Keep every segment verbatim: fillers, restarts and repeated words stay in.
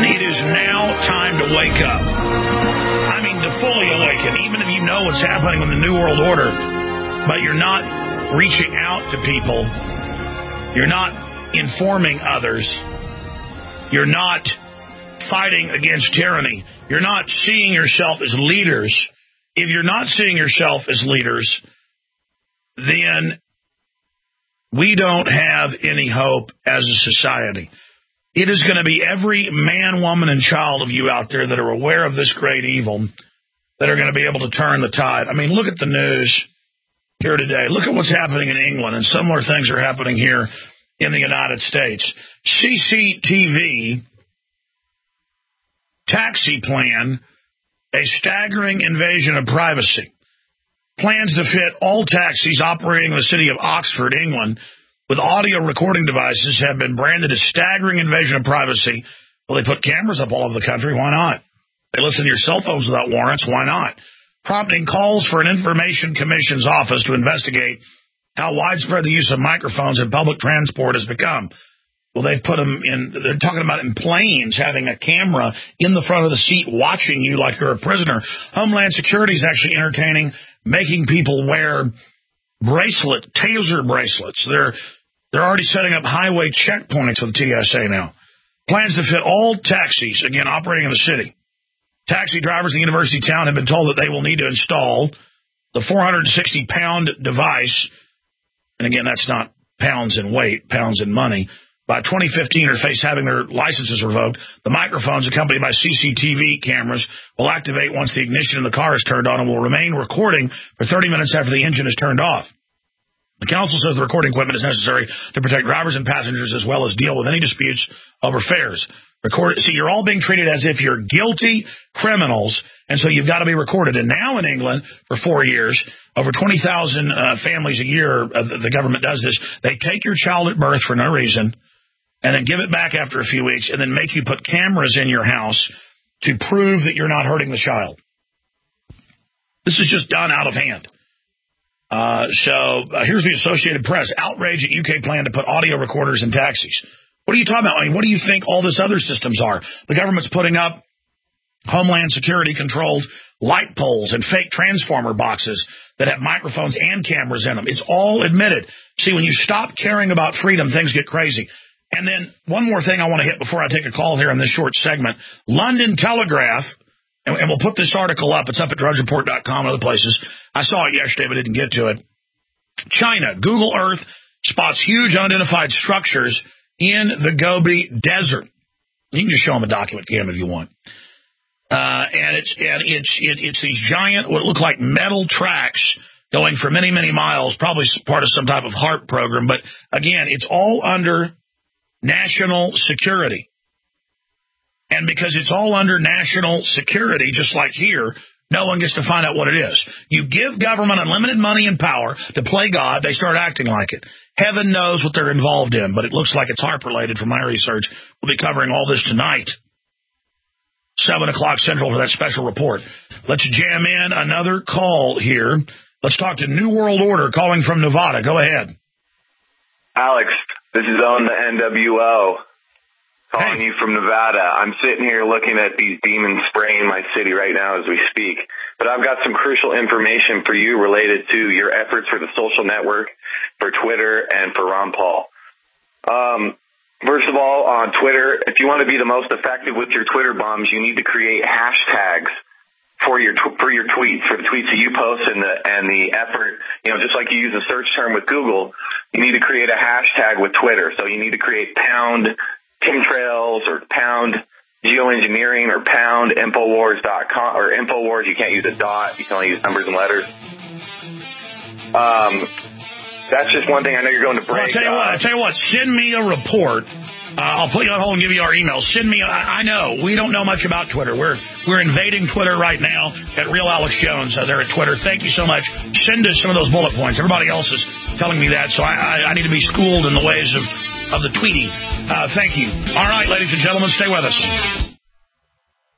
gentlemen, it is now time to wake up. I mean, to fully awaken, even if you know what's happening with the New World Order, but you're not reaching out to people, you're not informing others, you're not fighting against tyranny, you're not seeing yourself as leaders. If you're not seeing yourself as leaders, then we don't have any hope as a society. It is going to be every man, woman, and child of you out there that are aware of this great evil that are going to be able to turn the tide. I mean, look at the news here today. Look at what's happening in England, and similar things are happening here in the United States. C C T V taxi plan, a staggering invasion of privacy. Plans to fit all taxis operating in the city of Oxford, England, with audio recording devices have been branded as staggering invasion of privacy. Well, they put cameras up all over the country. Why not? They listen to your cell phones without warrants. Why not? Prompting calls for an Information Commission's office to investigate how widespread the use of microphones in public transport has become. Well, they've put them in, they're talking about in planes having a camera in the front of the seat watching you like you're a prisoner. Homeland Security is actually entertaining making people wear bracelet, taser bracelets. They're they're already setting up highway checkpoints with T S A now. Plans to fit all taxis, again, operating in the city. Taxi drivers in the university town have been told that they will need to install the four hundred sixty pound device, and again, that's not pounds in weight, pounds in money, by twenty fifteen or face having their licenses revoked. The microphones accompanied by C C T V cameras will activate once the ignition in the car is turned on and will remain recording for thirty minutes after the engine is turned off. The council says the recording equipment is necessary to protect drivers and passengers as well as deal with any disputes over fares. Record, see, you're all being treated as if you're guilty criminals, and so you've got to be recorded. And now in England, for four years, over twenty thousand uh, families a year, uh, the, the government does this. They take your child at birth for no reason, and then give it back after a few weeks, and then make you put cameras in your house to prove that you're not hurting the child. This is just done out of hand. Uh, so uh, here's the Associated Press. Outrage at U K plan to put audio recorders in taxis. What are you talking about? I mean, what do you think all this other systems are? The government's putting up Homeland Security-controlled light poles and fake transformer boxes that have microphones and cameras in them. It's all admitted. See, when you stop caring about freedom, things get crazy. And then one more thing I want to hit before I take a call here in this short segment. London Telegraph, and, and we'll put this article up. It's up at drudge report dot com and other places. I saw it yesterday, but didn't get to it. China, Google Earth spots huge unidentified structures in the Gobi Desert. You can just show them a document cam if you want. Uh, and it's and it's it, it's these giant, what look like metal tracks going for many, many miles, probably part of some type of HAARP program. But again, it's all under national security. And because it's all under national security, just like here, no one gets to find out what it is. You give government unlimited money and power to play God, they start acting like it. Heaven knows what they're involved in, but it looks like it's HAARP-related from my research. We'll be covering all this tonight. seven o'clock Central for that special report. Let's jam in another call here. Let's talk to New World Order calling from Nevada. Go ahead. Alex, this is on the N W O. Calling hey. you from Nevada. I'm sitting here looking at these demons spraying my city right now as we speak. But I've got some crucial information for you related to your efforts for the social network, for Twitter, and for Ron Paul. Um, first of all, on Twitter, if you want to be the most effective with your Twitter bombs, you need to create hashtags for your tw- for your tweets, for the tweets that you post and the and the effort. You know, just like you use a search term with Google, you need to create a hashtag with Twitter. So you need to create pound chemtrails or pound geoengineering or pound infowars dot com or infowars. You can't use a dot. You can only use numbers and letters. Um, that's just one thing I know you're going to break. Well, I'll tell you what. I'll tell you what. Send me a report. Uh, I'll put you on hold and give you our email. Send me. I, I know we don't know much about Twitter. We're we're invading Twitter right now at Real Alex Jones. Uh, they're at Twitter. Thank you so much. Send us some of those bullet points. Everybody else is telling me that, so I, I, I need to be schooled in the ways of. of the tweeting. Uh, thank you. All right, ladies and gentlemen, stay with us.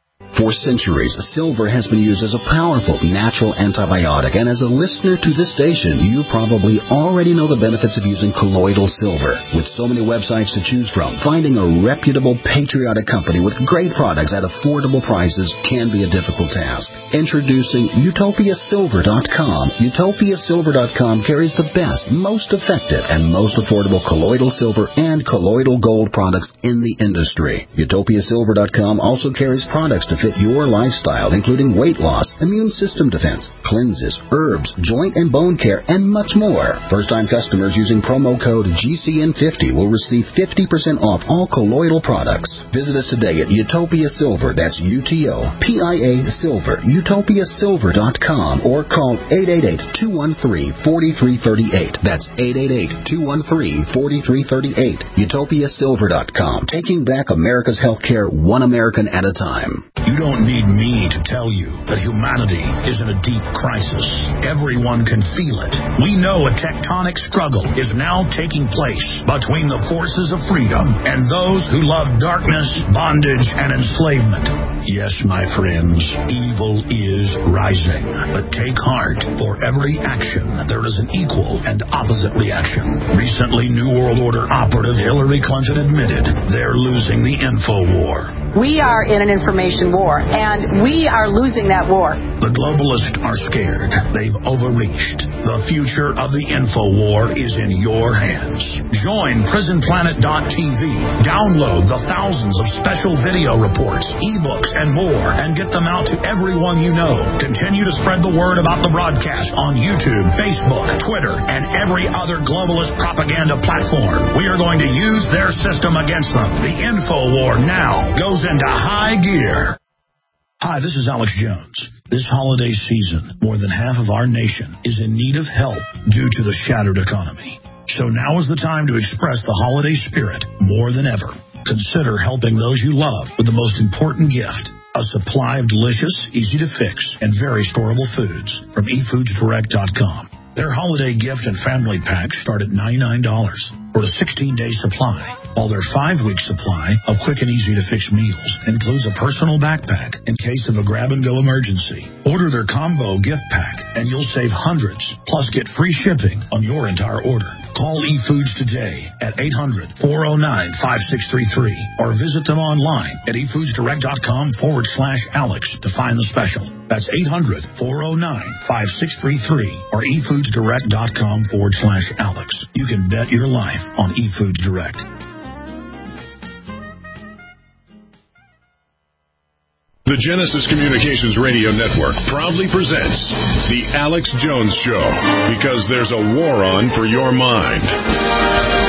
For centuries, silver has been used as a powerful natural antibiotic, and as a listener to this station, you probably already know the benefits of using colloidal silver. With so many websites to choose from, finding a reputable, patriotic company with great products at affordable prices can be a difficult task. Introducing Utopia Silver dot com. Utopia Silver dot com carries the best, most effective, and most affordable colloidal silver and colloidal gold products in the industry. Utopia Silver dot com also carries products to fit your lifestyle, including weight loss, immune system defense, cleanses, herbs, joint and bone care, and much more. First-time customers using promo code G C N fifty will receive fifty percent off all colloidal products. Visit us today at Utopia Silver, that's U T O P I A Silver, Utopia Silver dot com, or call eight eight eight, two one three, four three three eight. That's eight eight eight, two one three, four three three eight. Utopia Silver dot com, taking back America's healthcare one American at a time. You don't need me to tell you that humanity is in a deep crisis. Everyone can feel it. We know a tectonic struggle is now taking place between the forces of freedom and those who love darkness, bondage, and enslavement. Yes, my friends, evil is rising. But take heart. For every action, there is an equal and opposite reaction. Recently, New World Order operative Hillary Clinton admitted they're losing the info war. We are in an information war, and we are losing that war. The globalists are scared. They've overreached. The future of the info war is in your hands. Join prison planet dot T V. Download the thousands of special video reports, ebooks, and more, and get them out to everyone you know. Continue to spread the word about the broadcast on YouTube, Facebook, Twitter, and every other globalist propaganda platform. We are going to use their system against them. The info war now goes into high gear. Hi, this is Alex Jones. This holiday season, more than half of our nation is in need of help due to the shattered economy. So now is the time to express the holiday spirit more than ever. Consider helping those you love with the most important gift, a supply of delicious, easy-to-fix, and very storable foods from e foods direct dot com. Their holiday gift and family packs start at ninety-nine dollars for a sixteen-day supply, while their five-week supply of quick and easy-to-fix meals includes a personal backpack in case of a grab-and-go emergency. Order their combo gift pack, and you'll save hundreds, plus get free shipping on your entire order. Call eFoods today at eight hundred, four oh nine, five six three three or visit them online at e foods direct dot com forward slash Alex to find the special. That's eight hundred, four oh nine, five six three three or e foods direct dot com forward slash Alex. You can bet your life on eFoods Direct. The Genesis Communications Radio Network proudly presents The Alex Jones Show, because there's a war on for your mind.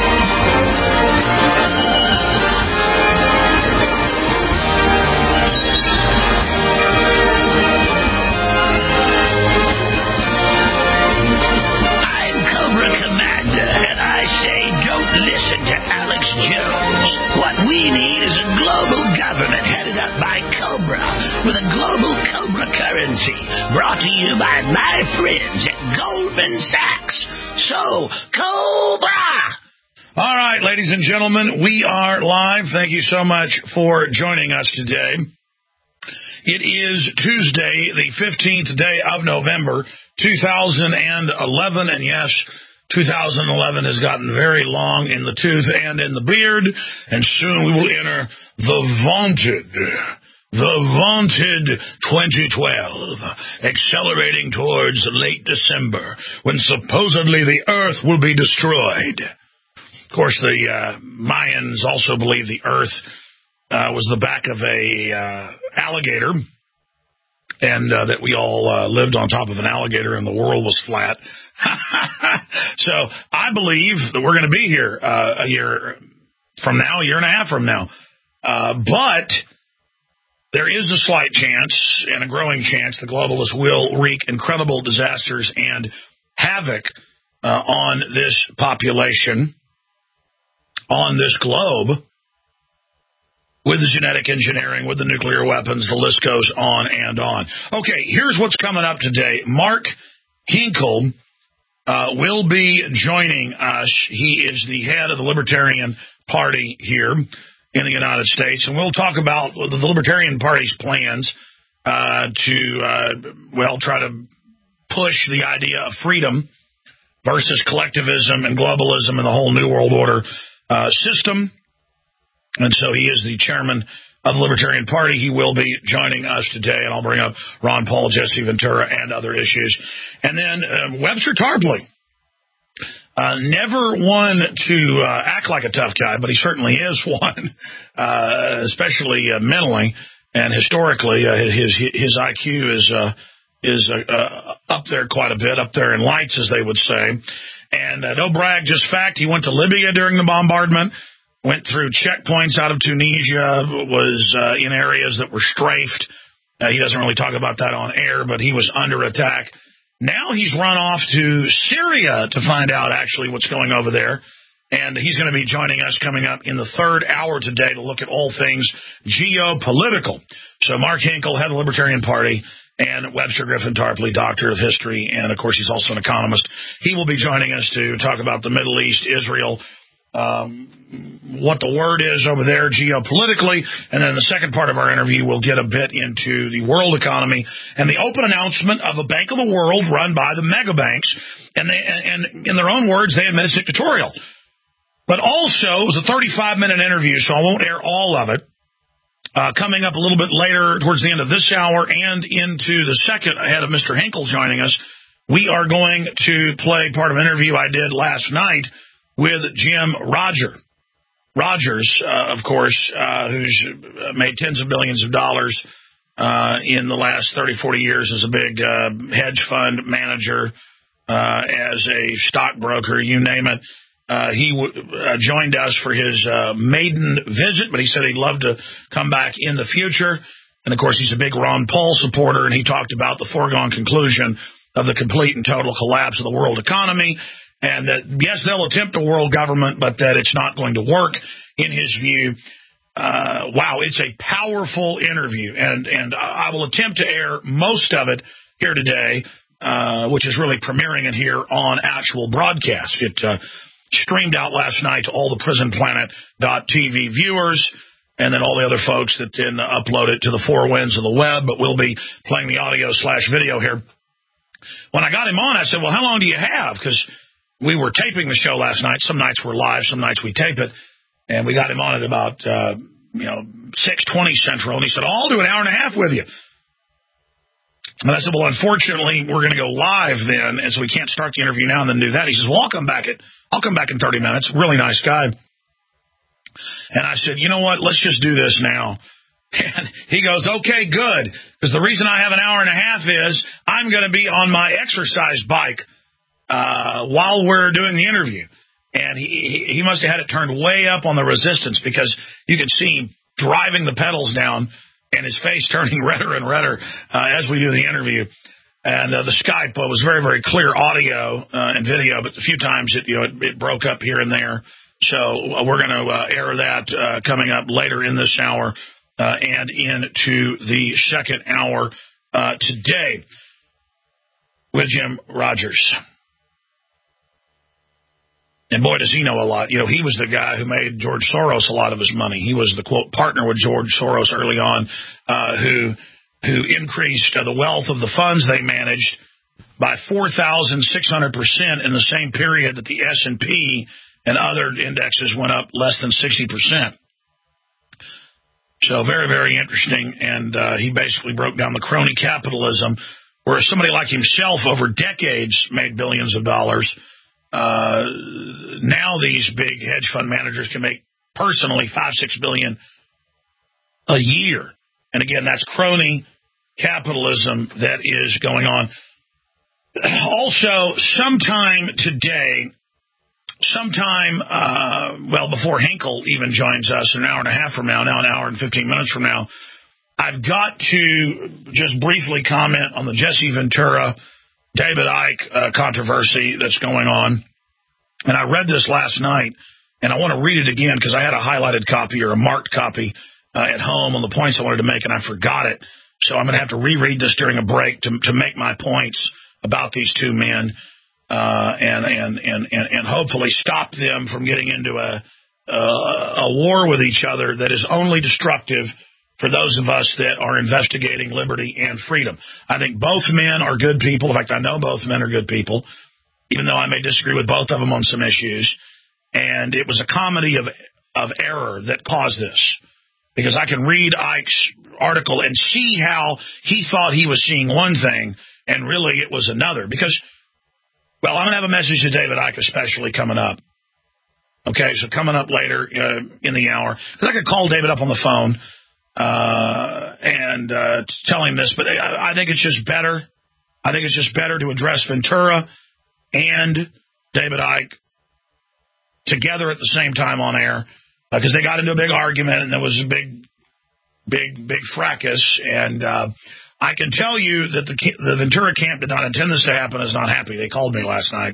Listen to Alex Jones. What we need is a global government headed up by Cobra, with a global Cobra currency, brought to you by my friends at Goldman Sachs. So, Cobra! All right, ladies and gentlemen, we are live. Thank you so much for joining us today. It is Tuesday, the fifteenth day of November, two thousand eleven, and yes, two thousand eleven has gotten very long in the tooth and in the beard, and soon we will enter the vaunted, the vaunted twenty twelve, accelerating towards late December, when supposedly the Earth will be destroyed. Of course, the uh, Mayans also believe the Earth uh, was the back of a uh, alligator, and uh, that we all uh, lived on top of an alligator and the world was flat. So I believe that we're going to be here uh, a year from now, a year and a half from now. Uh, but there is a slight chance and a growing chance the globalists will wreak incredible disasters and havoc uh, on this population, on this globe, with the genetic engineering, with the nuclear weapons. The list goes on and on. Okay, here's what's coming up today. Mark Hinkle Uh, will be joining us. He is the head of the Libertarian Party here. in the United States. And we'll talk about the Libertarian Party's plans uh, to, uh, well, try to push the idea of freedom versus collectivism and globalism and the whole New World Order uh, system. And so he is the chairman of the Libertarian Party. He will be joining us today, and I'll bring up Ron Paul, Jesse Ventura, and other issues. And then um, Webster Tarpley. Uh, never one to uh, act like a tough guy, but he certainly is one, uh, especially uh, mentally and historically. Uh, his his I Q is uh, is uh, uh, up there quite a bit, up there in lights, as they would say. And uh, no brag, just fact, he went to Libya during the bombardment, went through checkpoints out of Tunisia, was uh, in areas that were strafed. Uh, he doesn't really talk about that on air, but he was under attack. Now he's run off to Syria to find out actually what's going over there. And he's going to be joining us coming up in the third hour today to look at all things geopolitical. So Mark Hinkle, head of the Libertarian Party, and Webster Griffin Tarpley, doctor of history, and, of course, he's also an economist. He will be joining us to talk about the Middle East, Israel, um, what the word is over there geopolitically, and then the second part of our interview we'll get a bit into the world economy and the open announcement of a Bank of the World run by the mega banks, and, they, and in their own words, they admit it's dictatorial. But also, it was a thirty-five minute interview, so I won't air all of it. Uh, coming up a little bit later, towards the end of this hour and into the second, ahead of Mister Hinkle joining us, we are going to play part of an interview I did last night with Jim Roger. Rogers, uh, of course, uh, who's made tens of billions of dollars uh, in the last thirty, forty years as a big uh, hedge fund manager, uh, as a stockbroker, you name it. Uh, he w- uh, joined us for his uh, maiden visit, but he said he'd love to come back in the future. And, of course, he's a big Ron Paul supporter, and he talked about the foregone conclusion of the complete and total collapse of the world economy. And that, yes, they'll attempt a world government, but that it's not going to work in his view. Uh, wow, it's a powerful interview, and, and I will attempt to air most of it here today, uh, which is really premiering it here on actual broadcast. It uh, streamed out last night to all the prison planet dot t v viewers, and then all the other folks that then upload it to the four winds of the web, but we'll be playing the audio slash video here. When I got him on, I said, well, how long do you have? Because we were taping the show last night. Some nights we're live, some nights we tape it. And we got him on at about, uh, you know, six twenty Central. And he said, oh, I'll do an hour and a half with you. And I said, well, unfortunately, we're going to go live then, and so we can't start the interview now and then do that. He says, well, I'll come back at, I'll come back in thirty minutes. Really nice guy. And I said, you know what? Let's just do this now. And he goes, okay, good. Because the reason I have an hour and a half is I'm going to be on my exercise bike Uh, while we're doing the interview. And he, he must have had it turned way up on the resistance, because you could see him driving the pedals down and his face turning redder and redder uh, as we do the interview. And uh, the Skype uh, was very, very clear audio uh, and video, but a few times it, you know, it, it broke up here and there. So uh, we're going to uh, air that uh, coming up later in this hour uh, and into the second hour uh, today with Jim Rogers. And boy, does he know a lot. You know, he was the guy who made George Soros a lot of his money. He was the, quote, partner with George Soros early on, uh, who who increased uh, the wealth of the funds they managed by four thousand six hundred percent in the same period that the S and P and other indexes went up less than sixty percent. So very, very interesting. And uh, he basically broke down the crony capitalism, where somebody like himself over decades made billions of dollars. Uh, now these big hedge fund managers can make personally five, six billion a year. And again, that's crony capitalism that is going on. Also, sometime today, sometime, uh, well, before Hinkle even joins us, an hour and a half from now, now an hour and fifteen minutes from now, I've got to just briefly comment on the Jesse Ventura David Icke uh, controversy that's going on. And I read this last night, and I want to read it again because I had a highlighted copy or a marked copy uh, at home on the points I wanted to make, and I forgot it. So I'm going to have to reread this during a break to, to make my points about these two men uh, and, and, and, and, and hopefully stop them from getting into a, uh, a war with each other that is only destructive for those of us that are investigating liberty and freedom. I think both men are good people. In fact, I know both men are good people, even though I may disagree with both of them on some issues. And it was a comedy of of error that caused this. Because I can read Ike's article and see how he thought he was seeing one thing, and really it was another. Because, well, I'm going to have a message to David Icke especially coming up. Okay, so coming up later uh, in the hour. Because I could call David up on the phone uh, and uh, tell him this, but I, I think it's just better. I think it's just better to address Ventura and David Icke together at the same time on air, because uh, they got into a big argument and there was a big, big, big fracas. And uh, I can tell you that the, the Ventura camp did not intend this to happen, is not happy. They called me last night.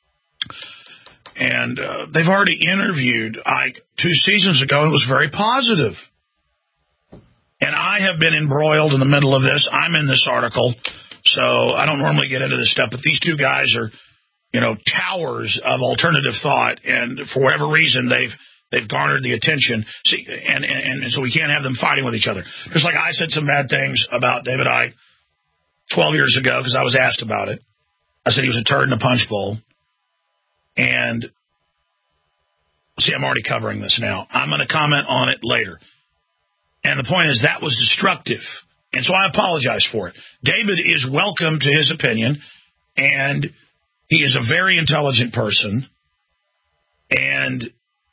And uh, they've already interviewed Ike two seasons ago, and it was very positive. And I have been embroiled in the middle of this. I'm in this article, so I don't normally get into this stuff, but these two guys are, you know, towers of alternative thought, and for whatever reason, they've they've garnered the attention. See, and, and, and so we can't have them fighting with each other. Just like I said some bad things about David Icke twelve years ago because I was asked about it. I said he was a turd in a punch bowl. And see, I'm already covering this now. I'm going to comment on it later. And the point is that was destructive. And so I apologize for it. David is welcome to his opinion, and he is a very intelligent person. And,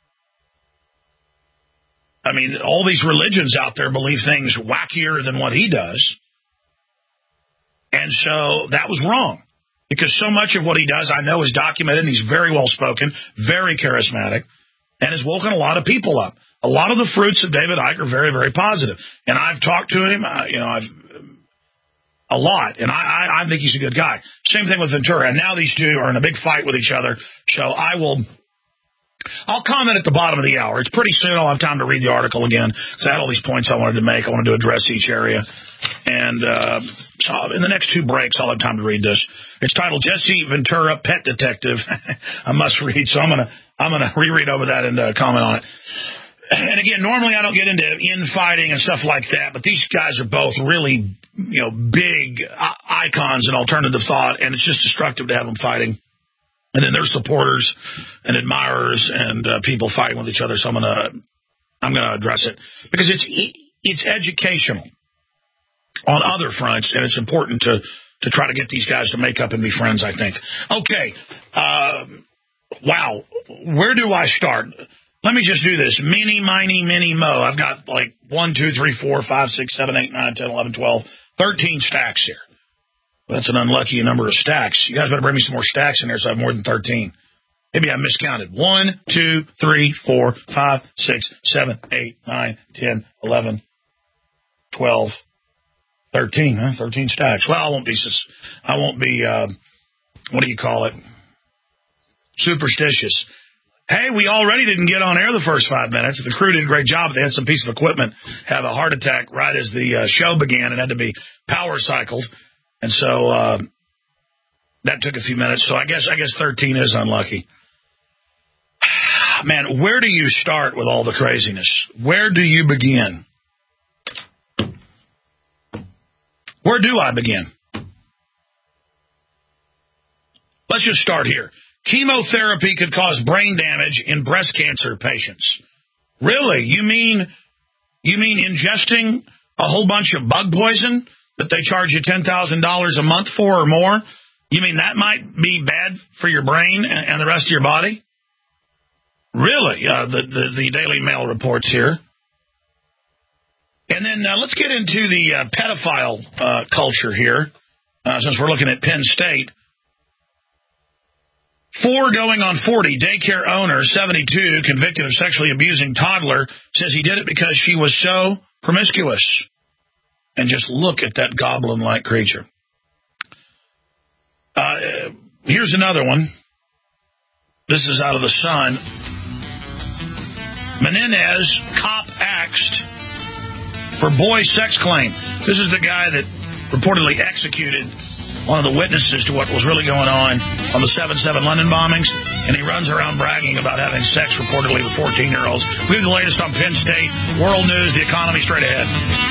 I mean, all these religions out there believe things wackier than what he does. And so that was wrong. Because so much of what he does, I know, is documented, and he's very well-spoken, very charismatic, and has woken a lot of people up. A lot of the fruits of David Icke are very, very positive. And I've talked to him, uh, you know, I've a lot, and I, I, I think he's a good guy. Same thing with Ventura. And now these two are in a big fight with each other. So I will, I'll comment at the bottom of the hour. It's pretty soon. I'll have time to read the article again, because I had all these points I wanted to make. I wanted to address each area. And uh, so in the next two breaks, I'll have time to read this. It's titled Jesse Ventura, Pet Detective. I must read, so I'm going to I'm gonna reread over that and uh, comment on it. And again, normally I don't get into infighting and stuff like that, but these guys are both really, you know, big icons in alternative thought, and it's just destructive to have them fighting. And then there's supporters and admirers and uh, people fighting with each other. So I'm gonna I'm gonna address it because it's it's educational on other fronts, and it's important to to try to get these guys to make up and be friends, I think. Okay, uh, wow, where do I start? Let me just do this. Mini, miny, mini, mo. I've got like one, two, three, four, five, six, seven, eight, nine, ten, eleven, twelve, thirteen stacks here. Well, that's an unlucky number of stacks. You guys better bring me some more stacks in there so I have more than thirteen. Maybe I miscounted. one, two, three, four, five, six, seven, eight, nine, ten, eleven, twelve, thirteen. Huh? thirteen stacks. Well, I won't be, I won't be, uh, what do you call it? Superstitious. Hey, we already didn't get on air the first five minutes. The crew did a great job. They had some piece of equipment have a heart attack right as the uh, show began and had to be power cycled. And so uh, that took a few minutes. So I guess I guess thirteen is unlucky. Man, where do you start with all the craziness? Where do you begin? Where do I begin? Let's just start here. Chemotherapy could cause brain damage in breast cancer patients. Really? You mean you mean ingesting a whole bunch of bug poison that they charge you ten thousand dollars a month for or more? You mean that might be bad for your brain and the rest of your body? Really? Uh, the, the, the Daily Mail reports here. And then uh, let's get into the uh, pedophile uh, culture here, uh, since we're looking at Penn State. Four going on forty, daycare owner, seventy-two, convicted of sexually abusing toddler, says he did it because she was so promiscuous. And just look at that goblin-like creature. Uh, here's another one. This is out of the Sun. Menendez, cop axed for boy sex claim. This is the guy that reportedly executed one of the witnesses to what was really going on on the seven seven London bombings, and he runs around bragging about having sex reportedly with fourteen-year-olds. We have the latest on Penn State, world news, the economy, straight ahead.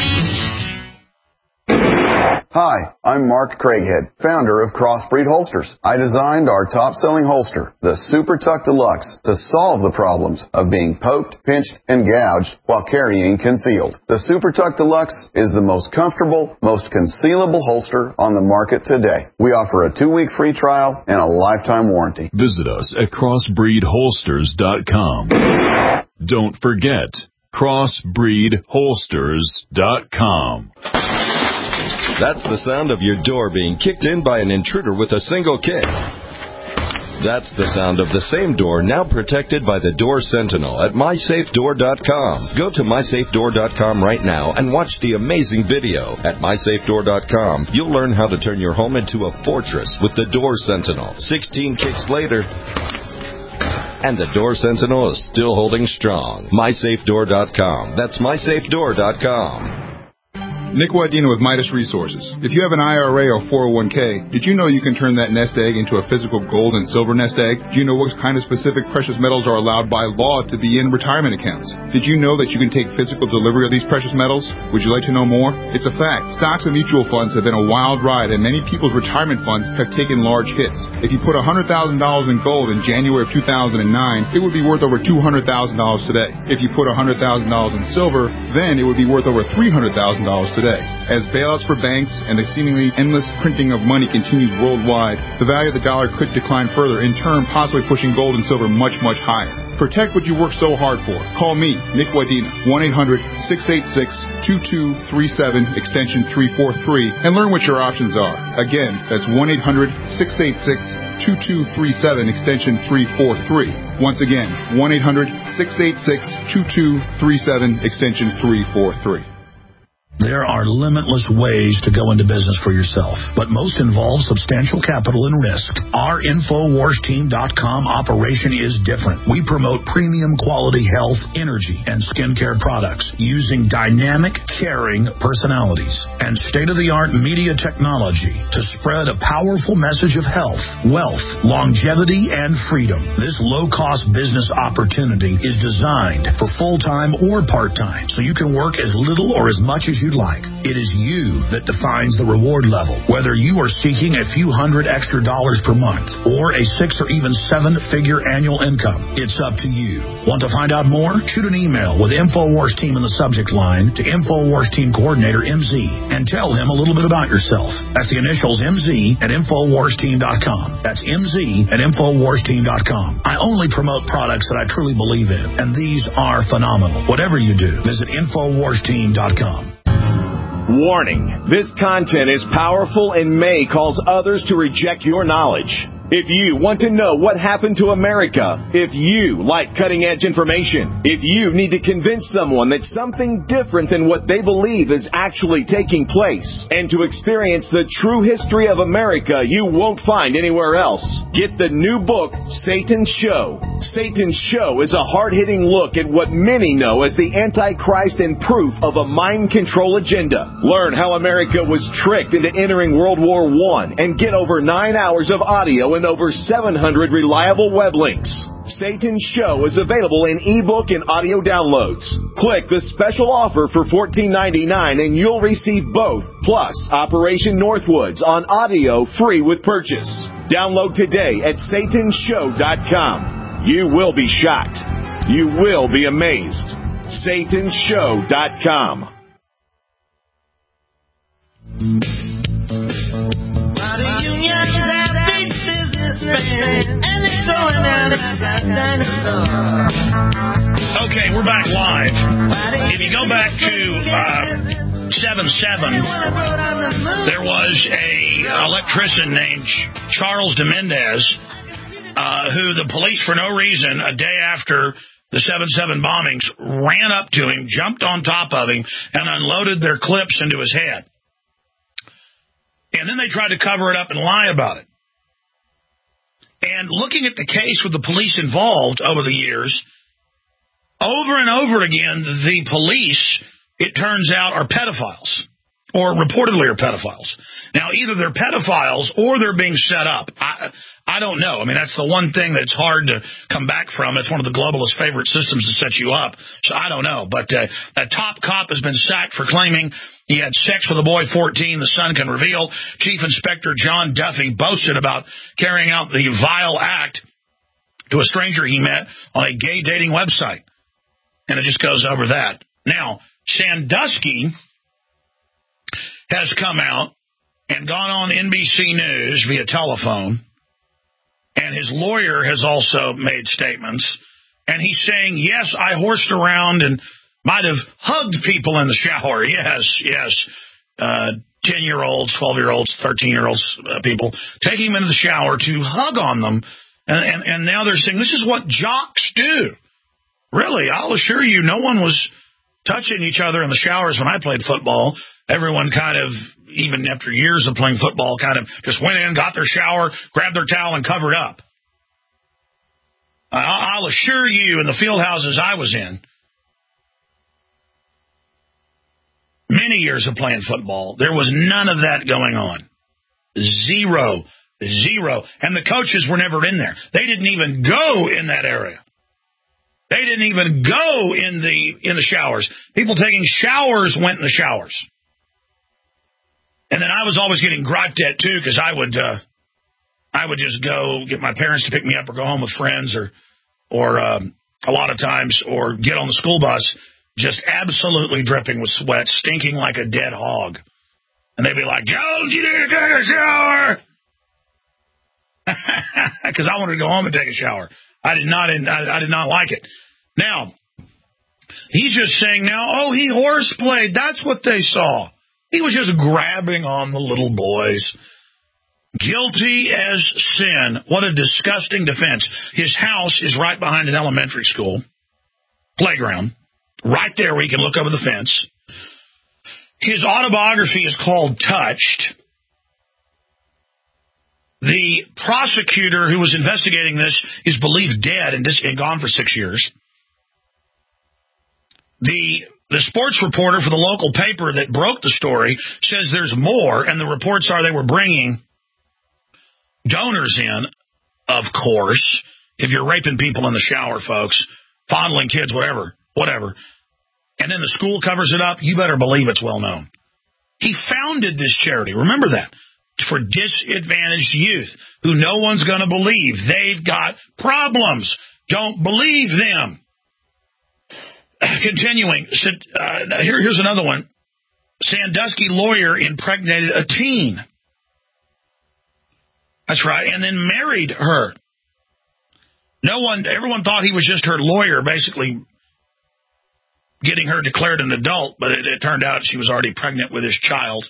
Hi, I'm Mark Craighead, founder of Crossbreed Holsters. I designed our top-selling holster, the Super Tuck Deluxe, to solve the problems of being poked, pinched, and gouged while carrying concealed. The Super Tuck Deluxe is the most comfortable, most concealable holster on the market today. We offer a two-week free trial and a lifetime warranty. Visit us at crossbreed holsters dot com. Don't forget, crossbreed holsters dot com. That's the sound of your door being kicked in by an intruder with a single kick. That's the sound of the same door now protected by the Door Sentinel at my safe door dot com. Go to my safe door dot com right now and watch the amazing video. At my safe door dot com, you'll learn how to turn your home into a fortress with the Door Sentinel. sixteen kicks later, and the Door Sentinel is still holding strong. my safe door dot com. That's my safe door dot com. Nick Wadena with Midas Resources. If you have an I R A or four oh one k, did you know you can turn that nest egg into a physical gold and silver nest egg? Do you know what kind of specific precious metals are allowed by law to be in retirement accounts? Did you know that you can take physical delivery of these precious metals? Would you like to know more? It's a fact. Stocks and mutual funds have been a wild ride, and many people's retirement funds have taken large hits. If you put one hundred thousand dollars in gold in January of two thousand nine, it would be worth over two hundred thousand dollars today. If you put one hundred thousand dollars in silver, then it would be worth over three hundred thousand dollars today. Today. As bailouts for banks and the seemingly endless printing of money continues worldwide, the value of the dollar could decline further, in turn possibly pushing gold and silver much, much higher. Protect what you work so hard for. Call me, Nick Wadena, one eight hundred six eight six two two three seven, extension three four three, and learn what your options are. Again, that's one eight hundred six eight six two two three seven, extension three four three. Once again, one eight hundred six eight six two two three seven, extension three four three. There are limitless ways to go into business for yourself, but most involve substantial capital and risk. Our Infowars Team dot com operation is different. We promote premium quality health, energy, and skincare products using dynamic, caring personalities and state-of-the-art media technology to spread a powerful message of health, wealth, longevity, and freedom. This low-cost business opportunity is designed for full-time or part-time, so you can work as little or as much as you like. It is you that defines the reward level. Whether you are seeking a few hundred extra dollars per month or a six or even seven-figure annual income, it's up to you. Want to find out more? Shoot an email with Infowars Team in the subject line to Infowars Team Coordinator M Z and tell him a little bit about yourself. That's the initials M Z at Infowars Team dot com. That's M Z at Infowars Team dot com. I only promote products that I truly believe in, and these are phenomenal. Whatever you do, visit Infowars Team dot com. Warning, this content is powerful and may cause others to reject your knowledge. If you want to know what happened to America, if you like cutting-edge information, if you need to convince someone that something different than what they believe is actually taking place, and to experience the true history of America you won't find anywhere else, get the new book, Satan's Show. Satan's Show is a hard-hitting look at what many know as the Antichrist and proof of a mind control agenda. Learn how America was tricked into entering World War One and get over nine hours of audio and over seven hundred reliable web links. Satan's Show is available in ebook and audio downloads. Click the special offer for fourteen ninety-nine and you'll receive both, plus Operation Northwoods on audio free with purchase. Download today at Satans Show dot com. You will be shocked. You will be amazed. Satans Show dot com. Okay, we're back live. If you go back to uh, seven seven, there was a electrician named Charles de Mendez, uh, who the police, for no reason, a day after the seven seven bombings, ran up to him, jumped on top of him, and unloaded their clips into his head. And then they tried to cover it up and lie about it. And looking at the case with the police involved over the years, over and over again, the police, it turns out, are pedophiles. or reportedly are pedophiles. Now, either they're pedophiles or they're being set up. I, I don't know. I mean, that's the one thing that's hard to come back from. It's one of the globalists' favorite systems to set you up. So I don't know. But uh, a top cop has been sacked for claiming he had sex with a boy fourteen, the Sun can reveal. Chief Inspector John Duffy boasted about carrying out the vile act to a stranger he met on a gay dating website. And it just goes over that. Now, Sandusky has come out and gone on N B C News via telephone, and his lawyer has also made statements, and he's saying, yes, I horsed around and might have hugged people in the shower. Yes, yes, uh, ten-year-olds, twelve-year-olds, thirteen-year-olds, uh, people, taking them into the shower to hug on them, and, and, and now they're saying this is what jocks do. Really, I'll assure you, no one was touching each other in the showers when I played football. Everyone kind of, even after years of playing football, kind of just went in, got their shower, grabbed their towel, and covered up. I'll assure you, in the field houses I was in, many years of playing football, there was none of that going on. Zero. Zero. And the coaches were never in there. They didn't even go in that area. They didn't even go in the in the showers. People taking showers went in the showers. And then I was always getting griped at, too, because I would uh, I would just go get my parents to pick me up or go home with friends or, or um, a lot of times, or get on the school bus just absolutely dripping with sweat, stinking like a dead hog. And they'd be like, Jones, you need to take a shower. Because I wanted to go home and take a shower. I did not I, I did not like it. Now, he's just saying now, oh, he horseplayed. That's what they saw. He was just grabbing on the little boys. Guilty as sin. What a disgusting defense. His house is right behind an elementary school playground, right there where you can look over the fence. His autobiography is called Touched. The prosecutor who was investigating this is believed dead and, dis- and gone for six years. The the sports reporter for the local paper that broke the story says there's more, and the reports are they were bringing donors in, of course, if you're raping people in the shower, folks, fondling kids, whatever, whatever, and then the school covers it up, you better believe it's well known. He founded this charity. Remember that. For disadvantaged youth who no one's going to believe. They've got problems. Don't believe them. Continuing, uh, here, here's another one. Sandusky lawyer impregnated a teen. That's right, and then married her. No one, everyone thought he was just her lawyer, basically getting her declared an adult, but it, it turned out she was already pregnant with his child.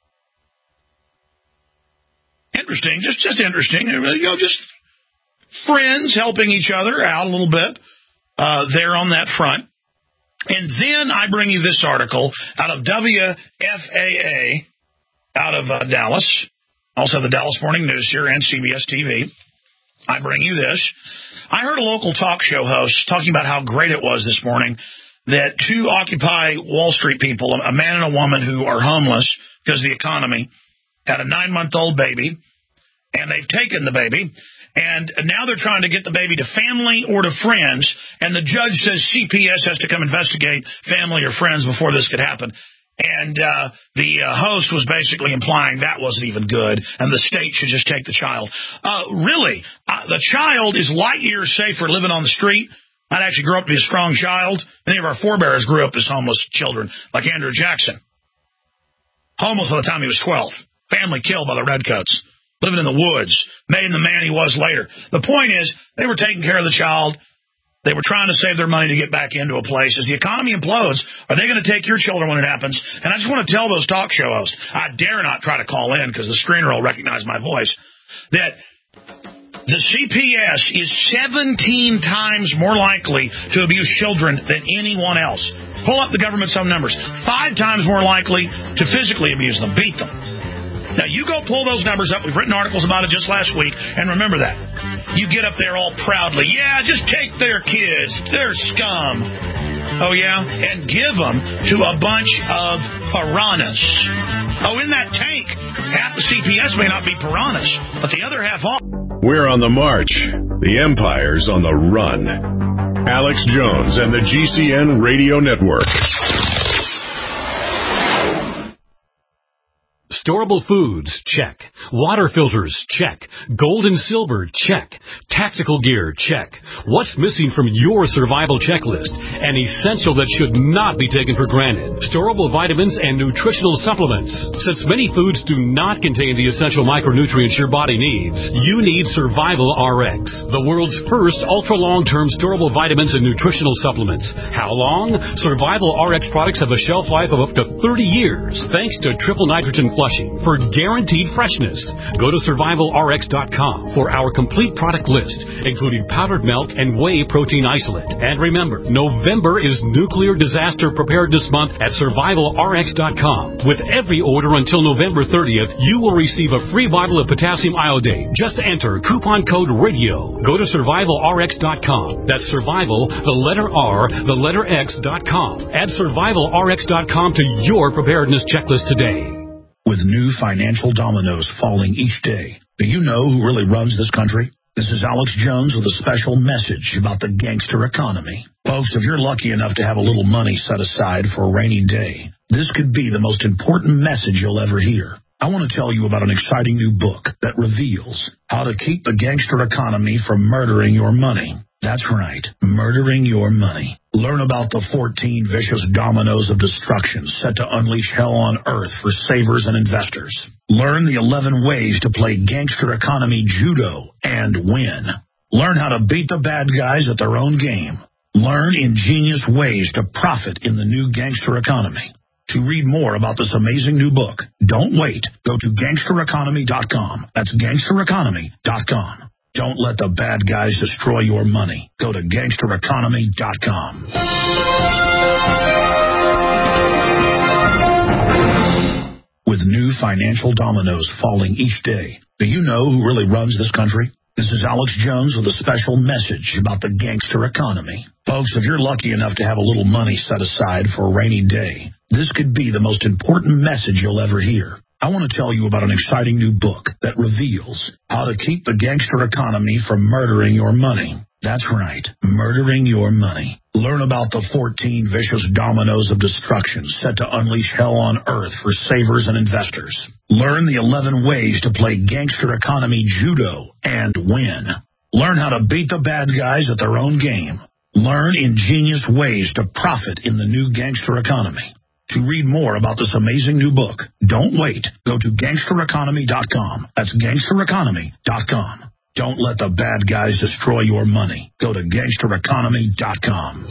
Interesting, just just interesting. You know, just friends helping each other out a little bit uh, there on that front. And then I bring you this article out of W F A A out of uh, Dallas, also the Dallas Morning News here and C B S T V. I bring you this. I heard a local talk show host talking about how great it was this morning that two Occupy Wall Street people, a man and a woman who are homeless because of the economy, had a nine-month-old baby, and they've taken the baby, and now they're trying to get the baby to family or to friends, and the judge says C P S has to come investigate family or friends before this could happen. And uh, the uh, host was basically implying that wasn't even good, and the state should just take the child. Uh, really, uh, the child is light years safer living on the street. I'd actually grew up to be a strong child. Many of our forebears grew up as homeless children, like Andrew Jackson. Homeless by the time he was twelve. Family killed by the Redcoats. Living in the woods. Made him the man he was later. The point is, they were taking care of the child. They were trying to save their money to get back into a place. As the economy implodes, are they going to take your children when it happens? And I just want to tell those talk show hosts, I dare not try to call in because the screener will recognize my voice, that the C P S is seventeen times more likely to abuse children than anyone else. Pull up the government's own numbers. Five times more likely to physically abuse them, beat them. Now, you go pull those numbers up. We've written articles about it just last week. And remember that. You get up there all proudly. Yeah, just take their kids. They're scum. Oh, yeah? And give them to a bunch of piranhas. Oh, in that tank, half the C P S may not be piranhas, but the other half are. We're on the march. The empire's on the run. Alex Jones and the G C N Radio Network. Storable foods, check. Water filters, check. Gold and silver, check. Tactical gear, check. What's missing from your survival checklist? An essential that should not be taken for granted. Storable vitamins and nutritional supplements. Since many foods do not contain the essential micronutrients your body needs, you need Survival R X, the world's first ultra-long-term storable vitamins and nutritional supplements. How long? Survival R X products have a shelf life of up to thirty years, thanks to triple nitrogen flushing for guaranteed freshness. Go to survival R X dot com for our complete product list, including powdered milk and whey protein isolate. And remember, November is Nuclear Disaster Preparedness Month at survival R X dot com. With every order until November thirtieth, you will receive a free bottle of potassium iodate. Just enter coupon code RADIO. Go to survival R X dot com. That's survival, the letter R, the letter X dot com. Add survival R X dot com to your preparedness checklist today. With new financial dominoes falling each day, do you know who really runs this country? This is Alex Jones with a special message about the gangster economy. Folks, if you're lucky enough to have a little money set aside for a rainy day, this could be the most important message you'll ever hear. I want to tell you about an exciting new book that reveals how to keep the gangster economy from murdering your money. That's right, murdering your money. Learn about the fourteen vicious dominoes of destruction set to unleash hell on earth for savers and investors. Learn the eleven ways to play gangster economy judo and win. Learn how to beat the bad guys at their own game. Learn ingenious ways to profit in the new gangster economy. To read more about this amazing new book, don't wait. Go to gangster economy dot com. That's gangster economy dot com. Don't let the bad guys destroy your money. Go to gangster economy dot com. With new financial dominoes falling each day, do you know who really runs this country? This is Alex Jones with a special message about the gangster economy. Folks, if you're lucky enough to have a little money set aside for a rainy day, this could be the most important message you'll ever hear. I want to tell you about an exciting new book that reveals how to keep the gangster economy from murdering your money. That's right, murdering your money. Learn about the fourteen vicious dominoes of destruction set to unleash hell on earth for savers and investors. Learn the eleven ways to play gangster economy judo and win. Learn how to beat the bad guys at their own game. Learn ingenious ways to profit in the new gangster economy. To read more about this amazing new book, don't wait. Go to gangster economy dot com. That's gangster economy dot com. Don't let the bad guys destroy your money. Go to gangster economy dot com.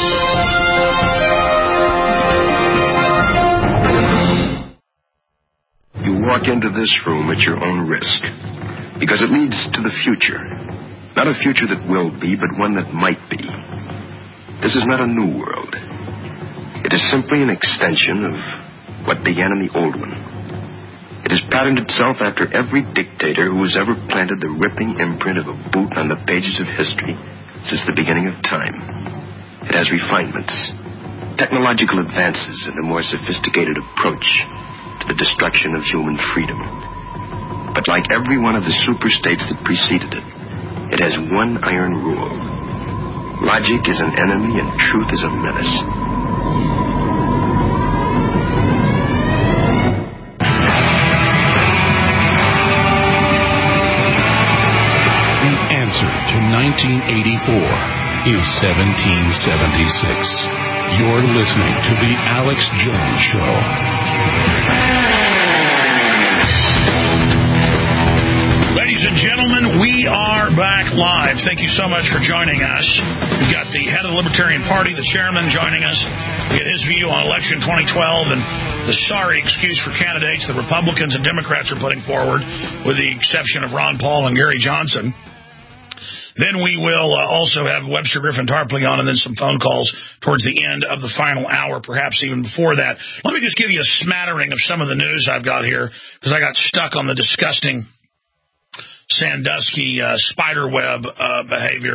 You walk into this room at your own risk, because it leads to the future. Not a future that will be, but one that might be. This is not a new world. It is simply an extension of what began in the old one. It has patterned itself after every dictator who has ever planted the ripping imprint of a boot on the pages of history since the beginning of time. It has refinements, technological advances, and a more sophisticated approach to the destruction of human freedom. But like every one of the super-states that preceded it, it has one iron rule. Logic is an enemy and truth is a menace. To nineteen eighty-four is seventeen seventy-six. You're listening to The Alex Jones Show. Ladies and gentlemen, we are back live. Thank you so much for joining us. We've got the head of the Libertarian Party, the chairman, joining us. We get his view on election twenty twelve and the sorry excuse for candidates the Republicans and Democrats are putting forward, with the exception of Ron Paul and Gary Johnson. Then we will uh, also have Webster Griffin Tarpley on, and then some phone calls towards the end of the final hour, perhaps even before that. Let me just give you a smattering of some of the news I've got here, because I got stuck on the disgusting Sandusky uh, spiderweb uh, behavior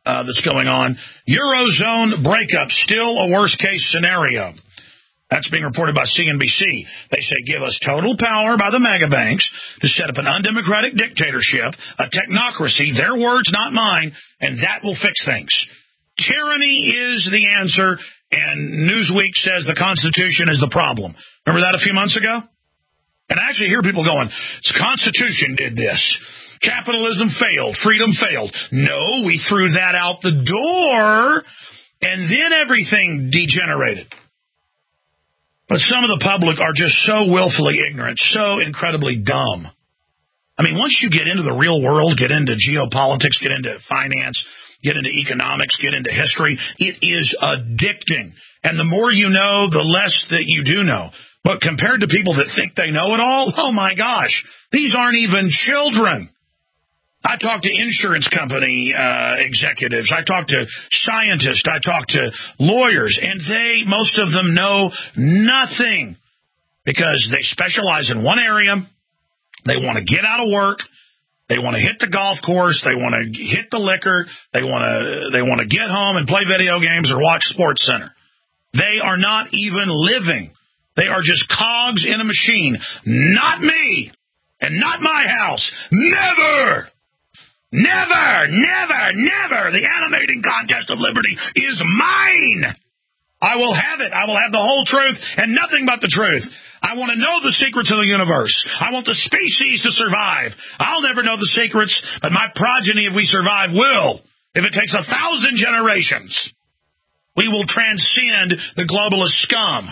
uh, that's going on. Eurozone breakup, still a worst-case scenario. That's being reported by C N B C. They say give us total power by the mega banks to set up an undemocratic dictatorship, a technocracy, their words, not mine, and that will fix things. Tyranny is the answer, and Newsweek says the Constitution is the problem. Remember that a few months ago? And I actually hear people going, the Constitution did this. Capitalism failed. Freedom failed. No, we threw that out the door, and then everything degenerated. But some of the public are just so willfully ignorant, so incredibly dumb. I mean, once you get into the real world, get into geopolitics, get into finance, get into economics, get into history, it is addicting. And the more you know, the less that you do know. But compared to people that think they know it all, oh my gosh, these aren't even children. I talk to insurance company uh, executives. I talk to scientists. I talk to lawyers. And they, most of them know nothing because they specialize in one area. They want to get out of work. They want to hit the golf course. They want to hit the liquor. They want to they want to get home and play video games or watch Sports Center. They are not even living. They are just cogs in a machine. Not me and not my house. Never. Never, never, never. The animating contest of liberty is mine. I will have it. I will have the whole truth and nothing but the truth. I want to know the secrets of the universe. I want the species to survive. I'll never know the secrets, but my progeny, if we survive, will. If it takes a thousand generations, we will transcend the globalist scum.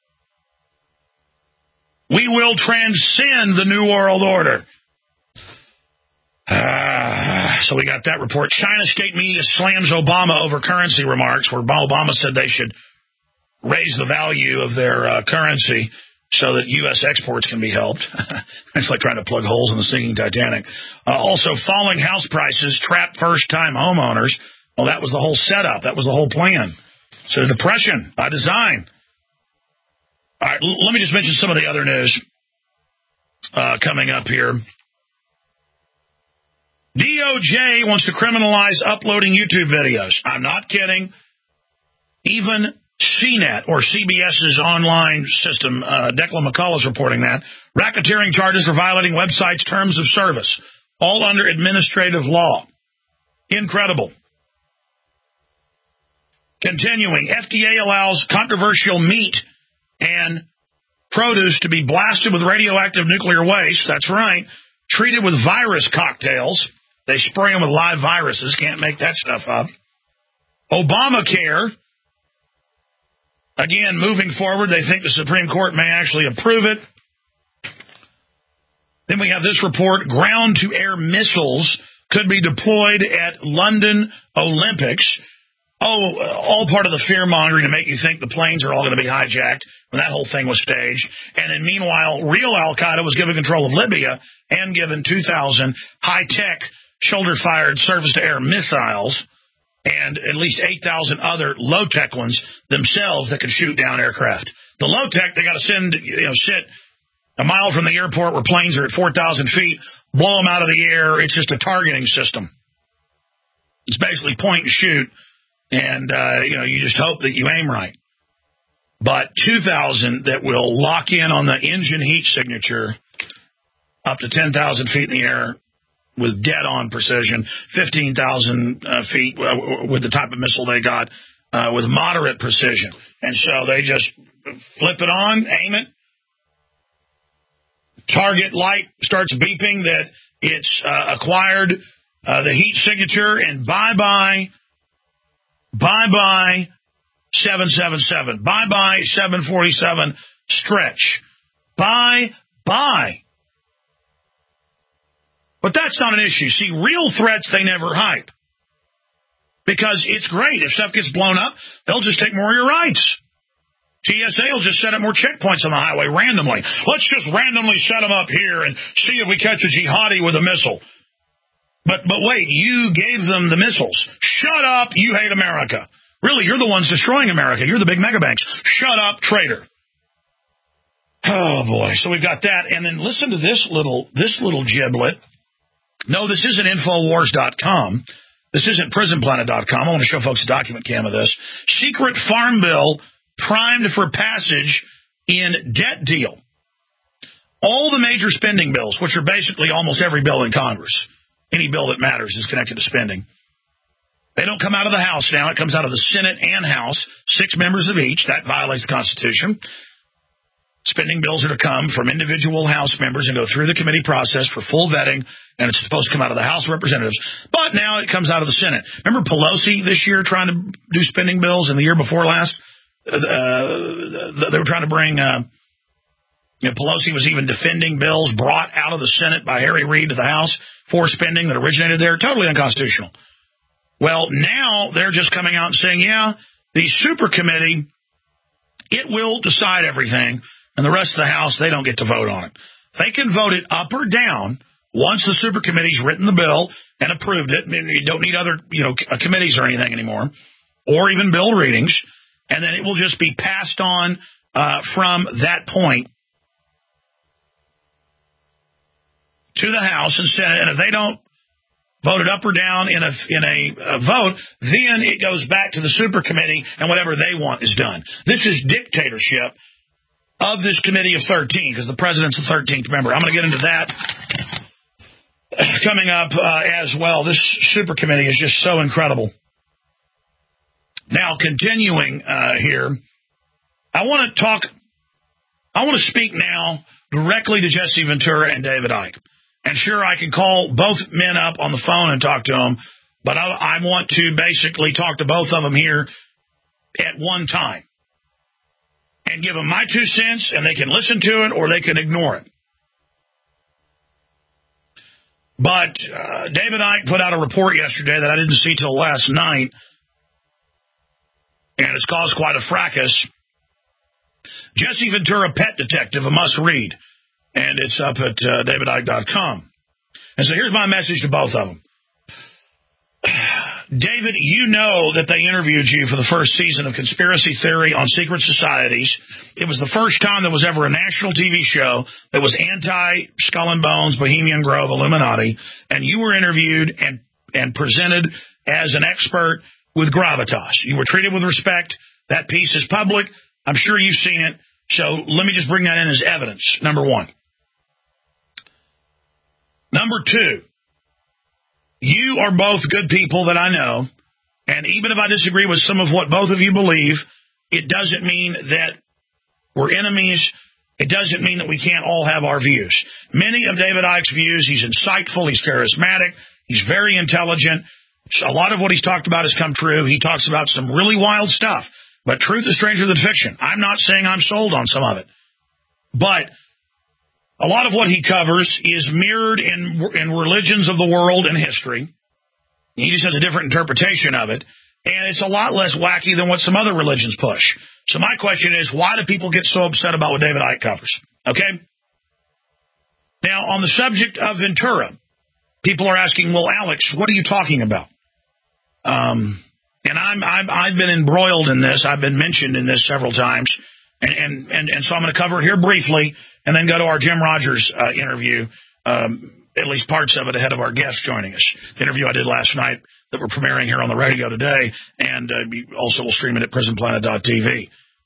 We will transcend the New World Order. Uh, so we got that report. China state media slams Obama over currency remarks, where Obama said they should raise the value of their uh, currency so that U S exports can be helped. It's like trying to plug holes in the sinking Titanic. Uh, also, falling house prices trap first-time homeowners. Well, that was the whole setup. That was the whole plan. So depression by design. All right, l- let me just mention some of the other news uh, coming up here. D O J wants to criminalize uploading YouTube videos. I'm not kidding. Even C net, or C B S's online system, uh, Declan McCullough is reporting that. Racketeering charges for violating websites' terms of service, all under administrative law. Incredible. Continuing, F D A allows controversial meat and produce to be blasted with radioactive nuclear waste. That's right. Treated with virus cocktails. They spray them with live viruses. Can't make that stuff up. Obamacare. Again, moving forward, they think the Supreme Court may actually approve it. Then we have this report. Ground-to-air missiles could be deployed at London Olympics. Oh, all part of the fear-mongering to make you think the planes are all going to be hijacked when that whole thing was staged. And then meanwhile, real Al-Qaeda was given control of Libya and given two thousand high-tech shoulder-fired surface-to-air missiles and at least eight thousand other low-tech ones themselves that could shoot down aircraft. The low-tech, they got to send, you know, sit a mile from the airport where planes are at four thousand feet, blow them out of the air. It's just a targeting system. It's basically point and shoot. And, uh, you know, you just hope that you aim right. But two thousand that will lock in on the engine heat signature up to ten thousand feet in the air with dead-on precision, fifteen thousand uh, feet uh, with the type of missile they got uh, with moderate precision. And so they just flip it on, aim it. Target light starts beeping that it's uh, acquired uh, the heat signature, and bye-bye. Bye-bye seven seven seven. Bye-bye seven forty-seven stretch. Bye-bye. But that's not an issue. See, real threats, they never hype. Because it's great. If stuff gets blown up, they'll just take more of your rights. T S A will just set up more checkpoints on the highway randomly. Let's just randomly set them up here and see if we catch a jihadi with a missile. But but wait, you gave them the missiles. Shut up, you hate America. Really, you're the ones destroying America. You're the big megabanks. Shut up, traitor. Oh, boy. So we've got that. And then listen to this little this little giblet. No, this isn't Infowars dot com. This isn't prison planet dot com. I want to show folks a document cam of this. Secret farm bill primed for passage in debt deal. All the major spending bills, which are basically almost every bill in Congress, any bill that matters is connected to spending. They don't come out of the House now. It comes out of the Senate and House, six members of each. That violates the Constitution. Spending bills are to come from individual House members and go through the committee process for full vetting, and it's supposed to come out of the House of Representatives. But now it comes out of the Senate. Remember Pelosi this year trying to do spending bills, and the year before last, uh, they were trying to bring, uh, you know, Pelosi was even defending bills brought out of the Senate by Harry Reid to the House for spending that originated there. Totally unconstitutional. Well, now they're just coming out and saying, yeah, the super committee, it will decide everything. And the rest of the House, they don't get to vote on it. They can vote it up or down once the super committee's written the bill and approved it. I mean, you don't need other, you know, committees or anything anymore, or even bill readings. And then it will just be passed on uh, from that point to the House and Senate. And if they don't vote it up or down in a in a, a vote, then it goes back to the super committee, and whatever they want is done. This is dictatorship of this committee of thirteen, because the president's the thirteenth member. I'm going to get into that coming up uh, as well. This super committee is just so incredible. Now, continuing uh, here, I want to talk, I want to speak now directly to Jesse Ventura and David Icke. And sure, I can call both men up on the phone and talk to them, but I, I want to basically talk to both of them here at one time and give them my two cents, and they can listen to it or they can ignore it. But uh, David Icke put out a report yesterday that I didn't see till last night, and it's caused quite a fracas. Jesse Ventura, Pet Detective, a must-read, and it's up at uh, david icke dot com. And so here's my message to both of them. David, you know that they interviewed you for the first season of Conspiracy Theory on Secret Societies. It was the first time there was ever a national T V show that was anti-Skull and Bones, Bohemian Grove, Illuminati, and you were interviewed and, and presented as an expert with gravitas. You were treated with respect. That piece is public. I'm sure you've seen it. So let me just bring that in as evidence, number one. Number two, you are both good people that I know, and even if I disagree with some of what both of you believe, it doesn't mean that we're enemies. It doesn't mean that we can't all have our views. Many of David Icke's views, he's insightful, he's charismatic, he's very intelligent. A lot of what he's talked about has come true. He talks about some really wild stuff, but truth is stranger than fiction. I'm not saying I'm sold on some of it, but a lot of what he covers is mirrored in in religions of the world and history. He just has a different interpretation of it, and it's a lot less wacky than what some other religions push. So my question is, why do people get so upset about what David Icke covers? Okay? Now, on the subject of Ventura, people are asking, well, Alex, what are you talking about? Um, and I'm, I'm, I've been embroiled in this. I've been mentioned in this several times, and, and, and, and so I'm going to cover it here briefly, and then go to our Jim Rogers uh, interview, um, at least parts of it ahead of our guest joining us. The interview I did last night that we're premiering here on the radio today, and uh, you also will stream it at prison planet dot t v.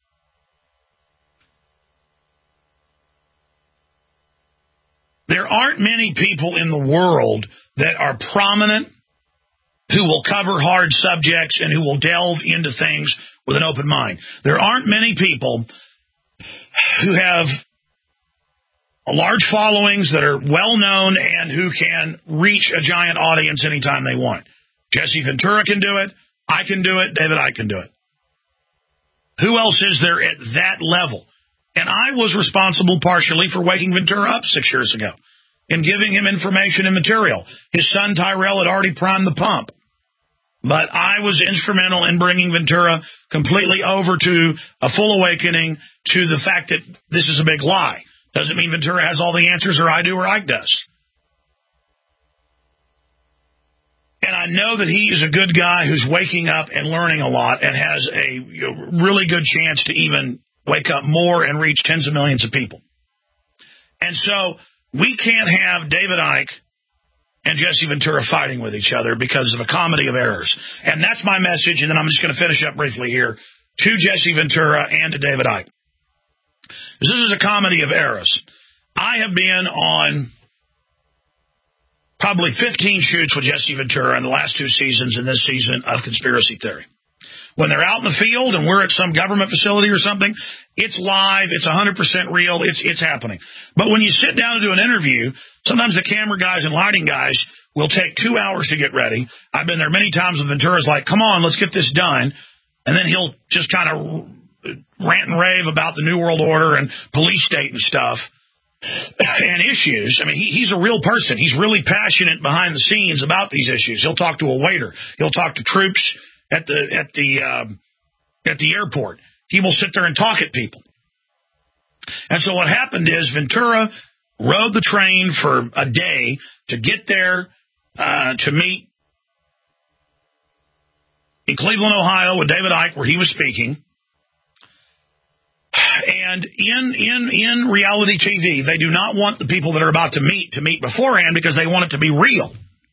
There aren't many people in the world that are prominent who will cover hard subjects and who will delve into things with an open mind. There aren't many people who have a large followings that are well-known and who can reach a giant audience anytime they want. Jesse Ventura can do it. I can do it. David Icke can do it. Who else is there at that level? And I was responsible partially for waking Ventura up six years ago and giving him information and material. His son Tyrell had already primed the pump. But I was instrumental in bringing Ventura completely over to a full awakening to the fact that this is a big lie. Doesn't mean Ventura has all the answers, or I do, or Icke does. And I know that he is a good guy who's waking up and learning a lot and has a you know, really good chance to even wake up more and reach tens of millions of people. And so we can't have David Icke and Jesse Ventura fighting with each other because of a comedy of errors. And that's my message, and then I'm just going to finish up briefly here to Jesse Ventura and to David Icke. This is a comedy of errors. I have been on probably fifteen shoots with Jesse Ventura in the last two seasons and this season of Conspiracy Theory. When they're out in the field and we're at some government facility or something, it's live, it's one hundred percent real, it's it's happening. But when you sit down to do an interview, sometimes the camera guys and lighting guys will take two hours to get ready. I've been there many times when Ventura's like, come on, let's get this done. And then he'll just kind of rant and rave about the New World Order and police state and stuff. And issues. I mean, he, he's a real person. He's really passionate behind the scenes about these issues. He'll talk to a waiter. He'll talk to troops at the at the um, at the airport. He will sit there and talk at people. And so what happened is Ventura rode the train for a day to get there uh, to meet in Cleveland, Ohio, with David Icke, where he was speaking. And in, in, in reality T V, they do not want the people that are about to meet to meet beforehand because they want it to be real.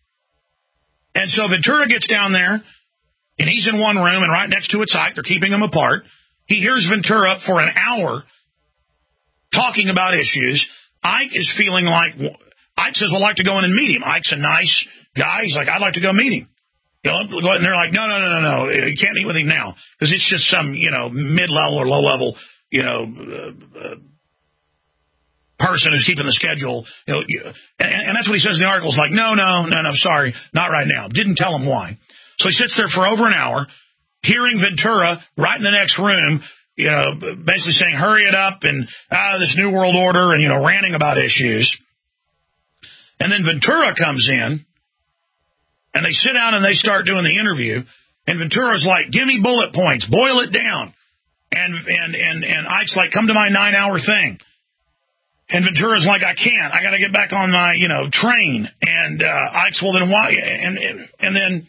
And so Ventura gets down there, and he's in one room, and right next to it's Icke. They're keeping them apart. He hears Ventura for an hour talking about issues. Icke is feeling like, Icke says, well, I'd like to go in and meet him. Ike's a nice guy. He's like, I'd like to go meet him. You know, and they're like, no, no, no, no, no. You can't meet with him now because it's just some, you know, mid-level or low-level you know, uh, uh, person who's keeping the schedule. You know, and, and that's what he says in the article. It's like, no, no, no, no, sorry, not right now. Didn't tell him why. So he sits there for over an hour, hearing Ventura right in the next room, you know, basically saying, hurry it up, and ah, this New World Order, and, you know, ranting about issues. And then Ventura comes in, and they sit down and they start doing the interview, and Ventura's like, give me bullet points, boil it down. And and and and Ike's like, come to my nine-hour thing. And Ventura's like, I can't. I got to get back on my, you know, train. And uh, Ike's, well, then why? And, and, and then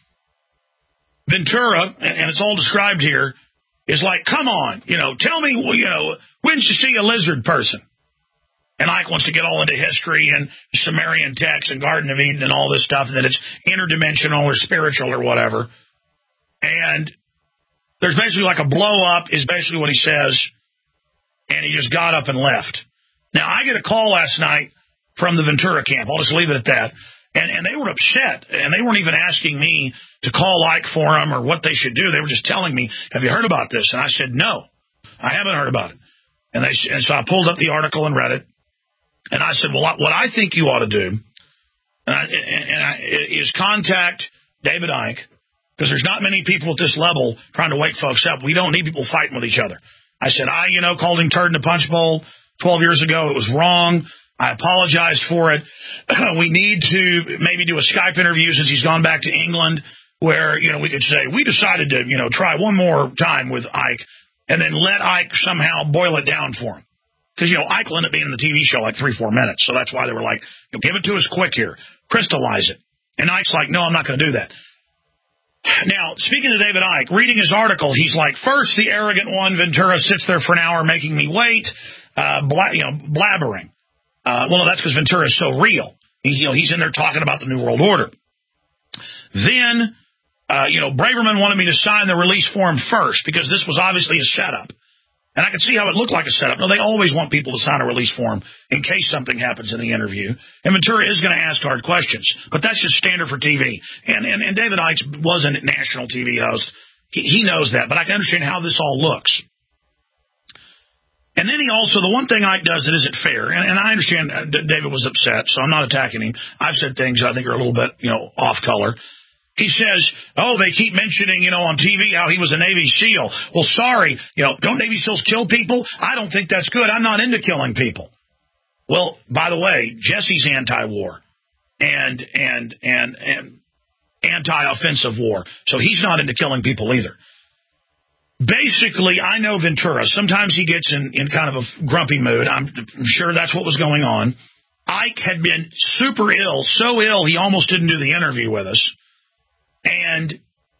Ventura, and it's all described here, is like, come on, you know, tell me, you know, when did you see a lizard person? And Ike wants to get all into history and Sumerian texts and Garden of Eden and all this stuff, and that it's interdimensional or spiritual or whatever. And there's basically like a blow up is basically what he says, and he just got up and left. Now, I get a call last night from the Ventura camp. I'll just leave it at that. And and they were upset, and they weren't even asking me to call Ike for them or what they should do. They were just telling me, have you heard about this? And I said, no, I haven't heard about it. And, they, and so I pulled up the article and read it. And I said, well, what I think you ought to do and I, and I, is contact David Icke, because there's not many people at this level trying to wake folks up. We don't need people fighting with each other. I said, I, you know, called him turd in the punch bowl twelve years ago. It was wrong. I apologized for it. We need to maybe do a Skype interview since he's gone back to England where, you know, we could say, we decided to, you know, try one more time with Ike and then let Ike somehow boil it down for him. Because, you know, Ike will end up being in the T V show like three, four minutes. So that's why they were like, you know, give it to us quick here. Crystallize it. And Ike's like, no, I'm not going to do that. Now, speaking to David Icke, reading his article, he's like, first, the arrogant one, Ventura, sits there for an hour making me wait, uh, bla- you know, blabbering. Uh, well, no, that's because Ventura is so real. He, you know, he's in there talking about the New World Order. Then, uh, you know, Braverman wanted me to sign the release form first because this was obviously a setup. And I could see how it looked like a setup. No, they always want people to sign a release form in case something happens in the interview. And Ventura is going to ask hard questions. But that's just standard for T V. And and, and David Icke was a national T V host. He, he knows that. But I can understand how this all looks. And then he also, the one thing Icke does that isn't fair, and, and I understand that David was upset, so I'm not attacking him. I've said things that I think are a little bit, you know, off color. He says, oh, they keep mentioning, you know, on T V how he was a Navy SEAL. Well, sorry, you know, don't Navy SEALs kill people? I don't think that's good. I'm not into killing people. Well, by the way, Jesse's anti-war and and and and anti-offensive war, so he's not into killing people either. Basically, I know Ventura. Sometimes he gets in, in kind of a grumpy mood. I'm sure that's what was going on. Icke had been super ill, so ill he almost didn't do the interview with us. And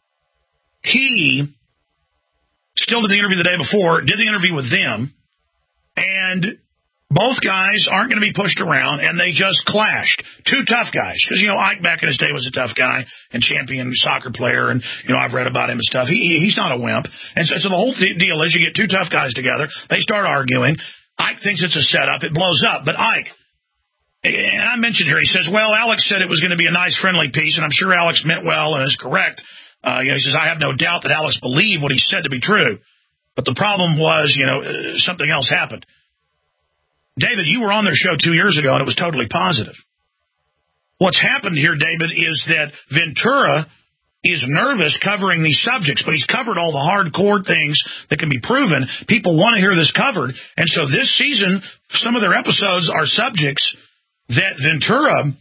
he still did the interview the day before, did the interview with them, and Both guys aren't going to be pushed around, and they just clashed. Two tough guys. Because, you know, Ike back in his day was a tough guy and champion soccer player, and, you know, I've read about him and stuff. He, he's not a wimp. And so, so the whole th- deal is you get two tough guys together. They start arguing. Ike thinks it's a setup. It blows up. But Ike, and I mentioned here, he says, well, Alex said it was going to be a nice, friendly piece, and I'm sure Alex meant well and is correct. Uh, you know, he says, I have no doubt that Alex believed what he said to be true. But the problem was, you know, uh, something else happened. David, you were on their show two years ago, and it was totally positive. What's happened here, David, is that Ventura is nervous covering these subjects, but he's covered all the hardcore things that can be proven. People want to hear this covered. And so this season, some of their episodes are subjects that Ventura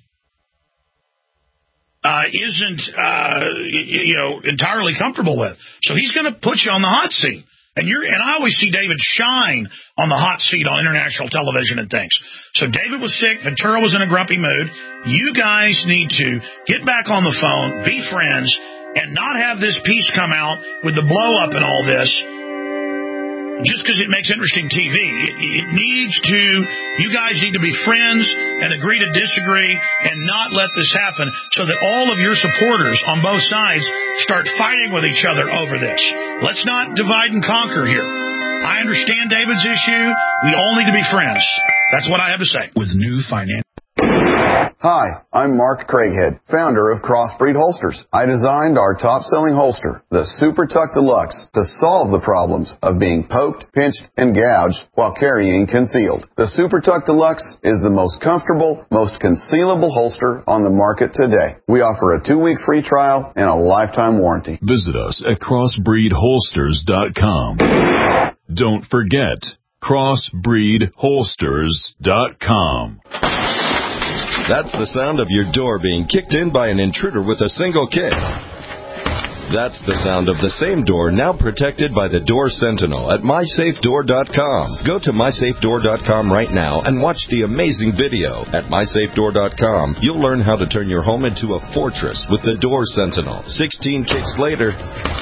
uh, isn't, uh, you know, entirely comfortable with. So he's going to put you on the hot seat. And you're, and I always see David shine on the hot seat on international television and things. So David was sick. Ventura was in a grumpy mood. You guys need to get back on the phone, be friends, and not have this piece come out with the blow up and all this just because it makes interesting T V. It, it needs to, you guys need to be friends and agree to disagree and not let this happen so that all of your supporters on both sides start fighting with each other over this. Let's not divide and conquer here. I understand David's issue. We all need to be friends. That's what I have to say. With new financial. Hi, I'm Mark Craighead, founder of Crossbreed Holsters. I designed our top-selling holster, the Super Tuck Deluxe, to solve the problems of being poked, pinched, and gouged while carrying concealed. The Super Tuck Deluxe is the most comfortable, most concealable holster on the market today. We offer a two-week free trial and a lifetime warranty. Visit us at crossbreed holsters dot com. Don't forget, crossbreed holsters dot com. That's the sound of your door being kicked in by an intruder with a single kick. That's the sound of the same door now protected by the Door Sentinel at my safe door dot com. Go to my safe door dot com right now and watch the amazing video. At my safe door dot com, you'll learn how to turn your home into a fortress with the Door Sentinel. sixteen kicks later,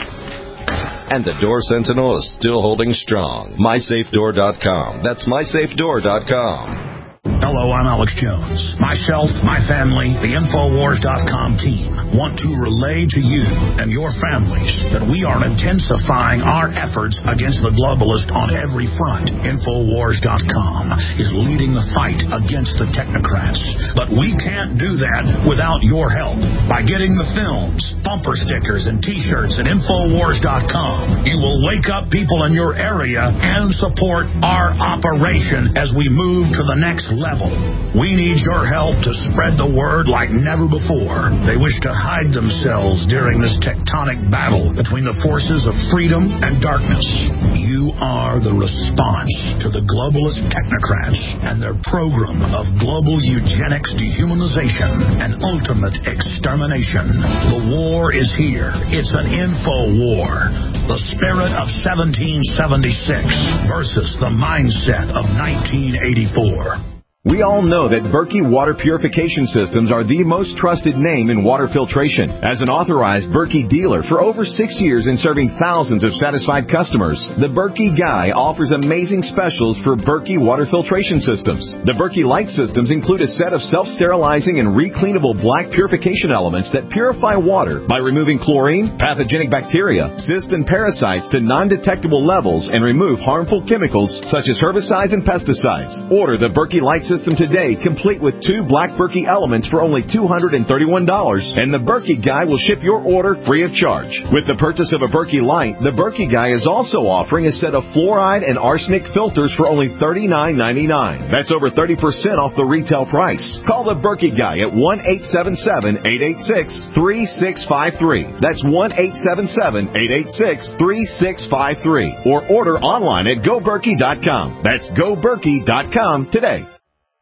and the Door Sentinel is still holding strong. my safe door dot com. That's my safe door dot com. Hello, I'm Alex Jones. Myself, my family, the Infowars dot com team want to relay to you and your families that we are intensifying our efforts against the globalist on every front. Infowars dot com is leading the fight against the technocrats. But we can't do that without your help. By getting the films, bumper stickers, and T-shirts at Infowars dot com, you will wake up people in your area and support our operation as we move to the next level. We need your help to spread the word like never before. They wish to hide themselves during this tectonic battle between the forces of freedom and darkness. You are the response to the globalist technocrats and their program of global eugenics, dehumanization, and ultimate extermination. The war is here. It's an info war. The spirit of seventeen seventy-six versus the mindset of nineteen eighty-four. We all know that Berkey Water Purification Systems are the most trusted name in water filtration. As an authorized Berkey dealer for over six years and serving thousands of satisfied customers, the Berkey Guy offers amazing specials for Berkey Water Filtration Systems. The Berkey Light Systems include a set of self-sterilizing and recleanable black purification elements that purify water by removing chlorine, pathogenic bacteria, cysts, and parasites to non-detectable levels and remove harmful chemicals such as herbicides and pesticides. Order the Berkey Light System today, complete with two black Berkey elements for only two hundred thirty-one dollars, and the Berkey Guy will ship your order free of charge. With the purchase of a Berkey Light, the Berkey Guy is also offering a set of fluoride and arsenic filters for only thirty-nine ninety-nine. That's over thirty percent off the retail price. Call the Berkey Guy at one eight seven seven, eight eight six, three six five three. That's one eight seven seven, eight eight six, three six five three. Or order online at go berkey dot com. That's go berkey dot com today.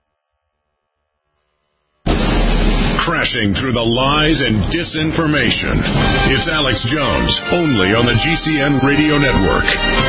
Crashing through the lies and disinformation. It's Alex Jones, only on the G C N Radio Network.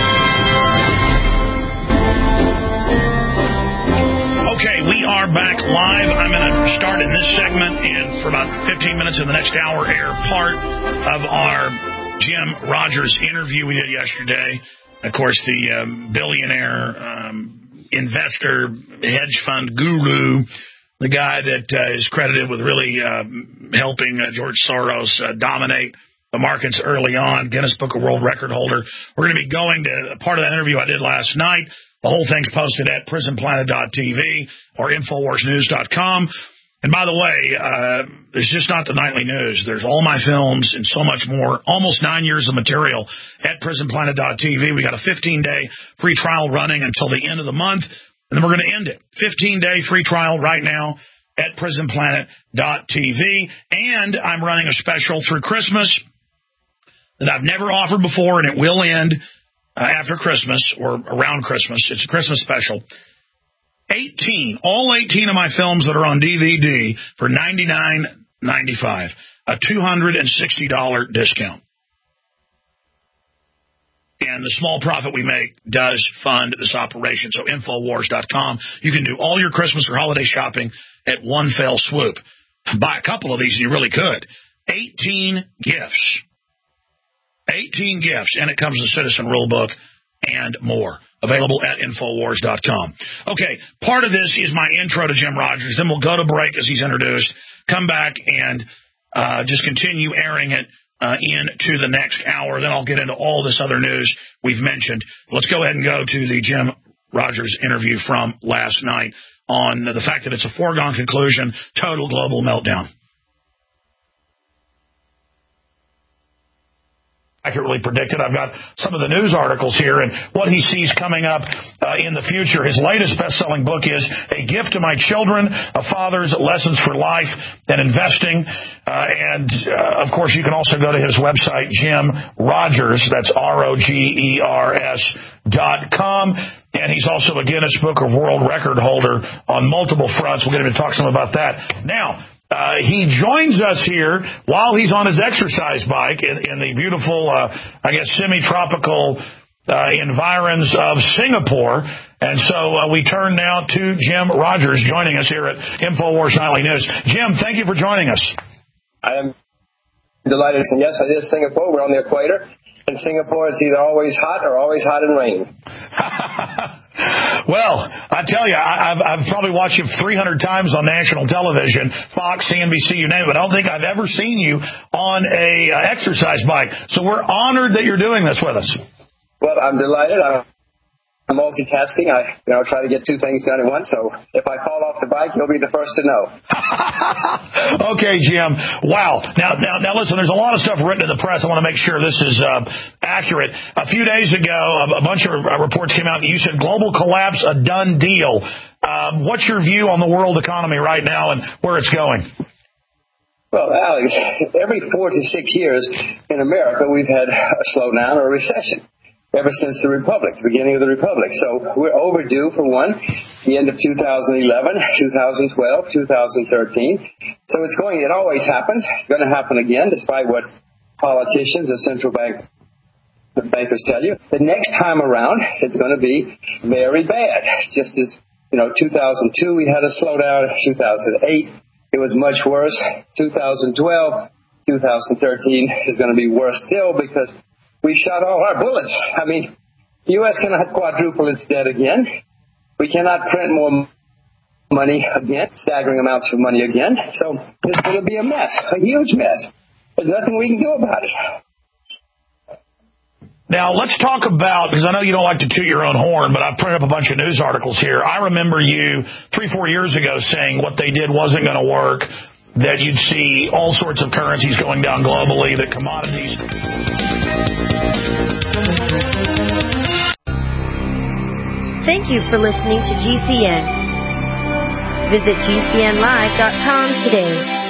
Okay, we are back live. I'm going to start in this segment and for about fifteen minutes of the next hour air part of our Jim Rogers interview we did yesterday. Of course, the um, billionaire um, investor, hedge fund guru, the guy that uh, is credited with really uh, helping uh, George Soros uh, dominate the markets early on, Guinness Book of World Record holder. We're going to be going to part of that interview I did last night. The whole thing's posted at prison planet dot t v or infowars news dot com. And by the way, uh, it's just not the nightly news. There's all my films and so much more, almost nine years of material at prison planet dot t v. We got a fifteen-day free trial running until the end of the month, and then we're going to end it. fifteen-day free trial right now at prison planet dot t v. And I'm running a special through Christmas that I've never offered before, and it will end uh, after Christmas or around Christmas. It's a Christmas special. eighteen, all eighteen of my films that are on D V D for ninety-nine ninety-five, a two hundred sixty dollars discount. And the small profit we make does fund this operation. So infowars dot com. You can do all your Christmas or holiday shopping at one fell swoop. Buy a couple of these and you really could. eighteen gifts. eighteen gifts, and it comes with a Citizen Rulebook and more. Available at infowars dot com. Okay, part of this is my intro to Jim Rogers. Then we'll go to break as he's introduced, come back and uh, just continue airing it uh, into the next hour. Then I'll get into all this other news we've mentioned. Let's go ahead and go to the Jim Rogers interview from last night on the fact that it's a foregone conclusion, total global meltdown. Accurately predicted. I've got some of the news articles here and what he sees coming up uh, in the future. His latest best-selling book is A Gift to My Children, A Father's Lessons for Life and Investing. Uh, and, uh, of course, you can also go to his website, Jim Rogers, that's R O G E R S dot com. And he's also a Guinness Book of World Record holder on multiple fronts. We'll get him to talk some about that. Now, Uh, he joins us here while he's on his exercise bike in, in the beautiful, uh, I guess, semi-tropical uh, environs of Singapore. And so uh, we turn now to Jim Rogers joining us here at InfoWars Nightly News. Jim, thank you for joining us. I am delighted. And yes, it is Singapore. We're on the equator. In Singapore, it's either always hot or always hot and raining. Well, I tell you, I, I've, I've probably watched you three hundred times on national television, Fox, C N B C, you name it, but I don't think I've ever seen you on a uh, exercise bike. So we're honored that you're doing this with us. Well, I'm delighted. I'm multitasking. I, you know, try to get two things done at once. So if I fall off the bike, you'll be the first to know. Okay, Jim. Wow. Now, now, now, listen. There's a lot of stuff written in the press. I want to make sure this is uh, accurate. A few days ago, a, a bunch of uh, reports came out that you said global collapse, a done deal. Um, what's your view on the world economy right now and where it's going? Well, Alex, every four to six years in America, we've had a slowdown or a recession. Ever since the Republic, the beginning of the Republic. So we're overdue for one, the end of two thousand eleven, two thousand twelve, two thousand thirteen. So it's going, it always happens. It's going to happen again, despite what politicians or central bank bankers tell you. The next time around, it's going to be very bad. It's just as, you know, two thousand two, we had a slowdown. two thousand eight, it was much worse. two thousand twelve, two thousand thirteen is going to be worse still because we shot all our bullets. I mean, the U S cannot quadruple its debt again. We cannot print more money again, staggering amounts of money again. So it's going to be a mess, a huge mess. There's nothing we can do about it. Now, let's talk about, because I know you don't like to toot your own horn, but I've printed up a bunch of news articles here. I remember you three, four years ago saying what they did wasn't going to work, that you'd see all sorts of currencies going down globally, that commodities... Thank you for listening to G C N. Visit G C N live dot com today.